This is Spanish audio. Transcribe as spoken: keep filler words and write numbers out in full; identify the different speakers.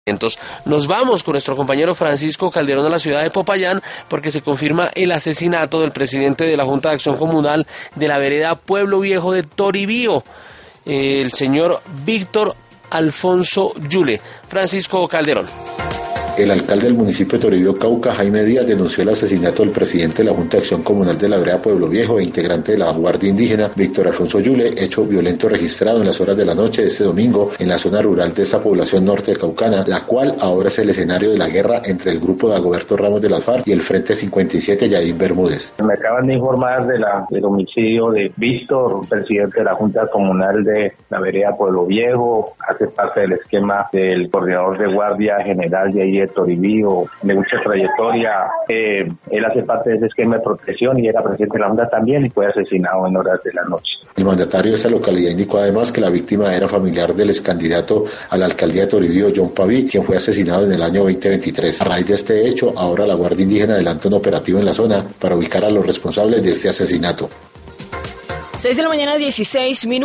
Speaker 1: Nos vamos con nuestro compañero Francisco Calderón a la ciudad de Popayán porque se confirma el asesinato del presidente de la Junta de Acción Comunal de la vereda Pueblo Viejo de Toribío, el señor Víctor Alfonso Yule. Francisco Calderón.
Speaker 2: El alcalde del municipio de Toribío, Cauca, Jaime Díaz, denunció el asesinato del presidente de la Junta de Acción Comunal de la vereda Pueblo Viejo e integrante de la Guardia Indígena, Víctor Alfonso Yule, hecho violento registrado en las horas de la noche de este domingo en la zona rural de esta población norte de Caucana, la cual ahora es el escenario de la guerra entre el grupo de Dagoberto Ramos de las FARC y el Frente cincuenta y siete Yadín Bermúdez.
Speaker 3: Me acaban de informar de la, del homicidio de Víctor, presidente de la Junta Comunal de la vereda Pueblo Viejo, hace parte del esquema del coordinador de Guardia General de ahí de Toribío, de mucha trayectoria. Eh, él hace parte de ese esquema de protección y era presidente de la Junta también y fue asesinado en horas de la noche.
Speaker 2: El mandatario de esa localidad indicó además que la víctima era familiar del excandidato a la alcaldía de Toribío, John Paví, quien fue asesinado en el año veinte veintitrés. A raíz de este hecho, ahora la Guardia Indígena adelanta un operativo en la zona para ubicar a los responsables de este asesinato.
Speaker 4: seis de la mañana, dieciséis minutos.